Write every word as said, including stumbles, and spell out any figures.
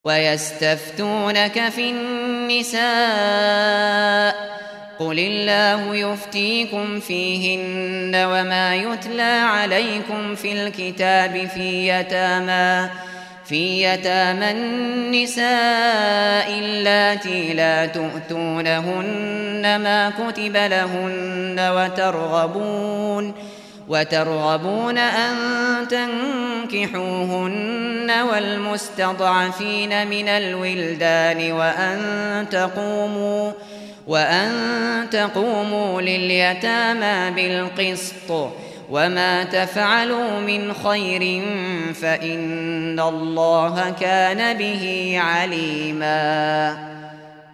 ويستفتونك في النساء قل الله يفتيكم فيهن وما يتلى عليكم في الكتاب في يتامى في يتامى النساء اللاتي لا تؤتونهن ما كتب لهن وترغبون وترغبون أن تنكحوهن والمستضعفين من الولدان وأن تقوموا وأن تقوموا لليتامى بالقسط وما تفعلوا من خير فإن الله كان به عليما.